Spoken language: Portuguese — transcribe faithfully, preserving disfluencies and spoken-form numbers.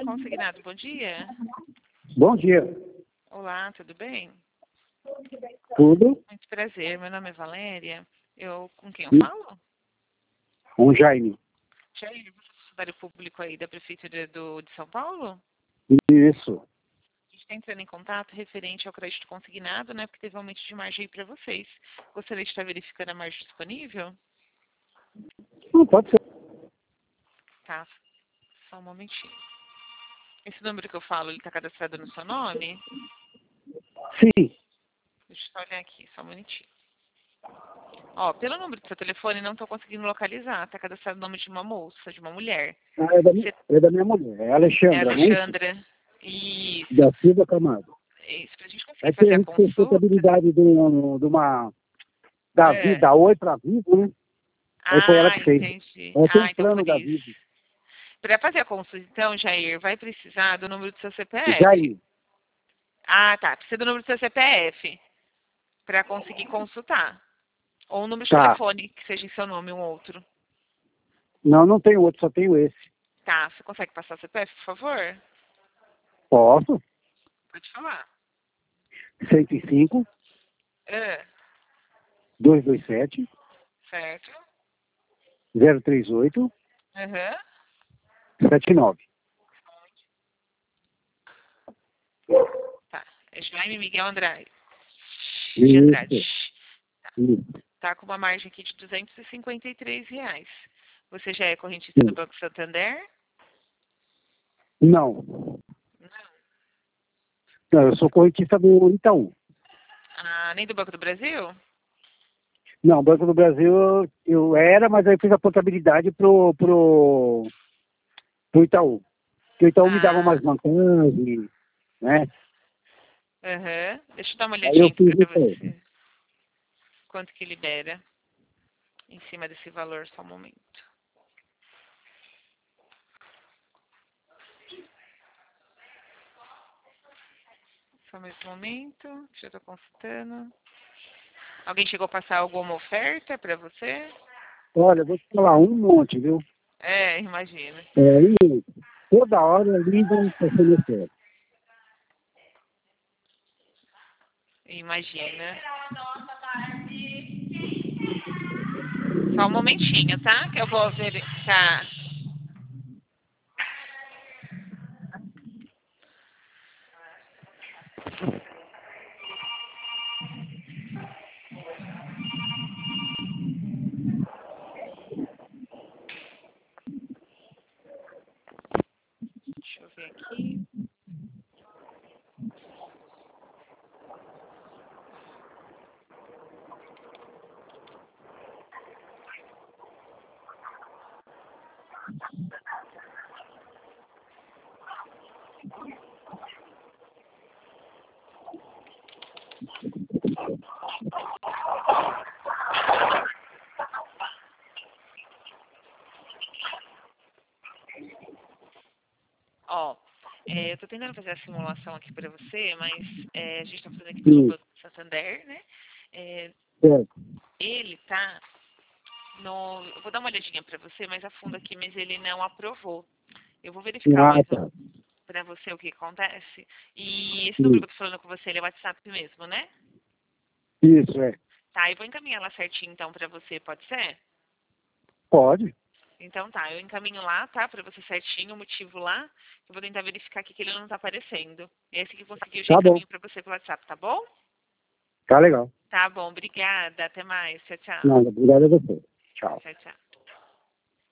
Consignado, bom dia. Bom dia. Olá, tudo bem? Tudo? Muito prazer, meu nome é Valéria. Eu, com quem eu Sim. falo? Um Jaime. Jair, você é funcionário público aí da Prefeitura do, de São Paulo? Isso. A gente está entrando em contato referente ao crédito consignado, né? Porque teve um aumento de margem aí para vocês. Gostaria de estar verificando a margem disponível? Não pode ser. Tá, só um momentinho. Esse número que eu falo, ele está cadastrado no seu nome? Sim. Deixa eu só olhar aqui, só um minutinho. Ó, pelo número do seu telefone, não estou conseguindo localizar. Está cadastrado o nome de uma moça, de uma mulher. Ah, é, da, mi- Você é da minha mulher. É é Alexandra, não é isso? Alexandra. Isso. Da Silva Camargo. Isso, pra gente É conseguir que fazer a a gente fez consulta. contabilidade de, um- de uma... Da É. vida, da Oi pra Vivo, né? Aí foi ela Ah, que fez. entendi. Ela tem Ah, um então plano por da isso. Vivo. Para fazer a consulta, então, Jair, vai precisar do número do seu C P F. Jaime. Ah, tá. Precisa do número do seu C P F para conseguir consultar. Ou um número de Tá. telefone que seja em seu nome, um outro. Não, não tenho outro, só tenho esse. Tá. Você consegue passar o C P F, por favor? Posso? Pode falar. cento e cinco, Ah, duzentos e vinte e sete, certo. zero três oito, Aham. sete nove. Tá. É Jaime Miguel Andrade. De Andrade. Isso. Isso. Tá com uma margem aqui de duzentos e cinquenta e três reais. Você já é correntista do Banco Santander? Não. Não, eu sou correntista do Itaú. Ah, nem do Banco do Brasil? Não, Banco do Brasil eu, eu era, mas aí eu fiz a portabilidade pro, pro, pro Itaú. Porque o Itaú me dava Ah, mais vantagem, né? aham. Deixa eu dar uma Aí olhadinha eu aqui fiz para isso aí. você. Quanto que libera em cima desse valor, só um momento. Só mais um momento. Já estou consultando. Alguém chegou a passar alguma oferta para você? Olha, eu vou te falar um monte, viu? É, imagina. É, e toda hora ligam para oferecer. Imagina. Só um momentinho, tá? Que eu vou verificar. Deixa eu ver aqui. Ó, é, eu estou tentando fazer a simulação aqui para você, mas é, a gente está fazendo aqui pelo Sim, Banco Santander, né? É, certo. ele tá no... Eu vou dar uma olhadinha para você mais a fundo aqui, mas ele não aprovou. Eu vou verificar Ah, mais tá. para você o que acontece. E esse número Sim. que eu tô falando com você, ele é WhatsApp mesmo, né? Isso, é. Tá, eu vou encaminhar lá certinho então para você, pode ser? Pode. Então tá, eu encaminho lá, tá? Para você certinho o motivo lá. Eu vou tentar verificar aqui que ele não tá aparecendo. Esse que conseguiu, eu já Tá bom. encaminho para você pelo WhatsApp, tá bom? Tá legal. Tá bom, obrigada. Até mais. Tchau, tchau. Nada, obrigado a você. Tchau. Tchau, tchau.